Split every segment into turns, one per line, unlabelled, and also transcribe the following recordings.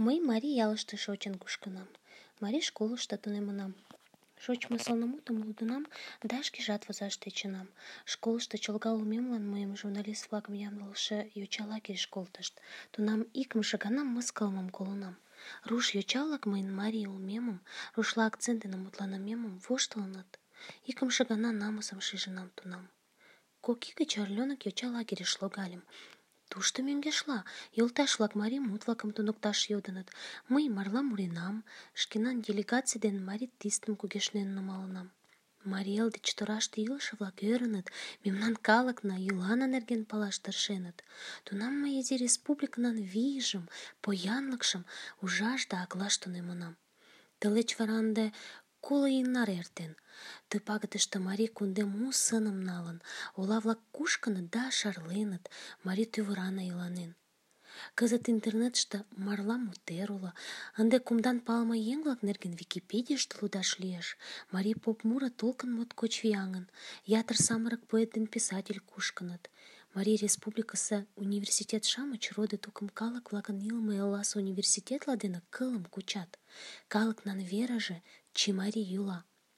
Мый марий ялыште шочын-кушкынам, марий школышто тунемынам. Шочмо сылнымутым лудынам да шкежат возаш тӧченам. Школышто чолга улмемлан мыйым журналист-влакым ямдылыше йоча лагерьыш колтышт. Тунам икымше гана мыскылымым колынам. Руш йоча-влак мыйын марий улмемым, рушла акцент дене мутланымемым воштылыныт. Икымше гана намысым шижынам тунам. Кок ий гыч орленок йоча лагерьыш логальым. Тушто мӧҥгешла йолташ-влак марий мут-влакым туныкташ йодыныт. Мый марла муренам, шкенан делегаций ден марий тистым кугешнен нумалынам. Марий эл деч тораште илыше-влак ӧрыныт, мемнан калыкна йӱлана нерген палаш тыршеныт. Тунам мый изи республикынан вийжым, поянлыкшым ужаш да аклаш тунемынам. Тылеч вара ынде 50 ий наре эртен. Ты пагытыште марий кундем у сыным налын, ола-влак кушкыныт да шарленыт, марий тӱвырана иланен. Кызыт интернетыште марла мутер уло. Ынде кумдан палыме еҥ-влак нерген Википедийыште лудаш лиеш. Марий поп муро толкын моткоч вияҥын. Ятыр самырык поэт ден писатель кушкыныт. Марий республикысе университет-шамыч родо тукым калык-влакын илыме элласе университетла дене кылым кучат. Калыкнан вераже — чимарий йӱла.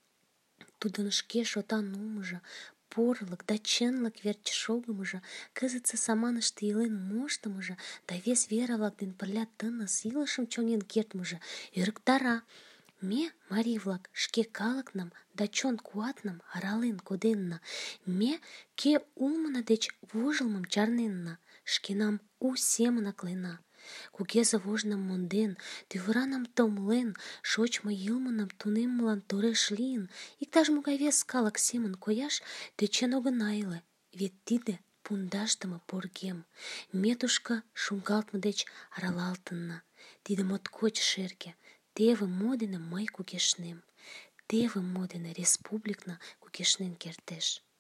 Тудын шке шотан улмыжо, порылык да чынлык верч шогымыжо, кызытсе саманыште илен моштымыжо да вес вера-влак дене пырля тыныс илышым чоҥен кертмыже ӧрыктара. Ме, марий-влак, шке калыкнам да чон куатнам арален коденна. Ме кӧ улмына деч вожылмым чарненна, шкенам у семын аклена. Кугезе вожным монден, тӱвыранам томлен, шочмо-йылмынам тунеммылан тореш лийын, иктаж-могай вес калык семын кояш тӧчен огына иле, вет тиде пундашдыме поргем. Ме тушко шуҥгалтме деч аралалтынна. Тиде моткоч шерге. Теве мо дене мый кугешнем. Теве мо дене республикна кугешнен кертеш.